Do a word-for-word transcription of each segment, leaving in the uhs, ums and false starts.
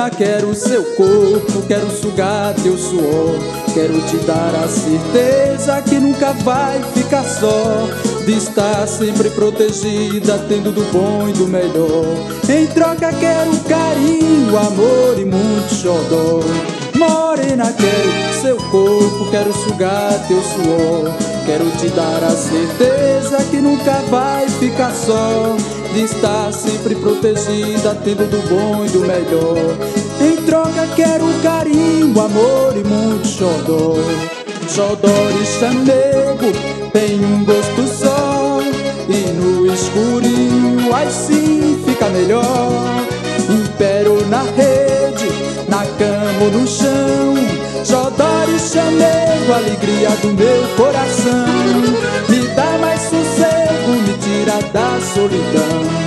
Morena, quero seu corpo, quero sugar teu suor, quero te dar a certeza que nunca vai ficar só, de estar sempre protegida, tendo do bom e do melhor. Em troca quero carinho, amor e muito xodó. Morena, quero seu corpo, quero sugar teu suor, quero te dar a certeza que nunca vai ficar só, de estar sempre protegida, tendo do bom e do melhor. Em troca quero carinho, amor e muito xodó. Xodó e chamego tem um gosto só, e no escurinho assim fica melhor. Impero na rede, na cama ou no chão, xodó e chamego, alegria do meu coração. Me dá mais sossego, me tira da solidão.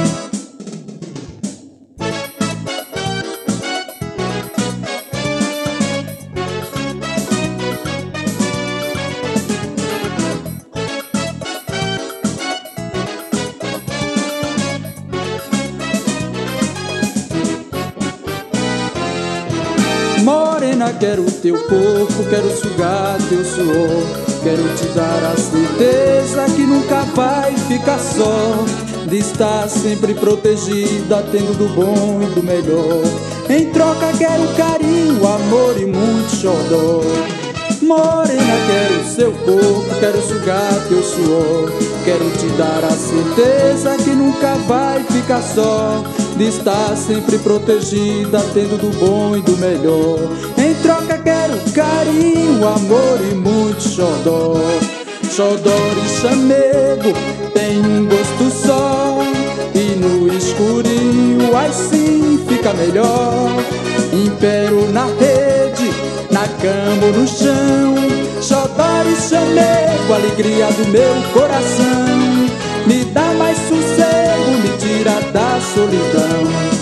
Morena, quero teu corpo, quero sugar teu suor, quero te dar a certeza que nunca vai ficar só, de estar sempre protegida, tendo do bom e do melhor. Em troca quero carinho, amor e muito xodó. Morena, quero seu corpo, quero sugar teu suor, quero te dar a certeza que nunca vai ficar só, de estar sempre protegida, tendo do bom e do melhor. Em troca quero carinho, amor e muito xodó. Xodó e chamego tem um gosto só, e no escurinho assim fica melhor. Impero na rede, na cama ou no chão, xodó e chamego, alegria do meu coração. Me dá mais sossego, me tira da solidão.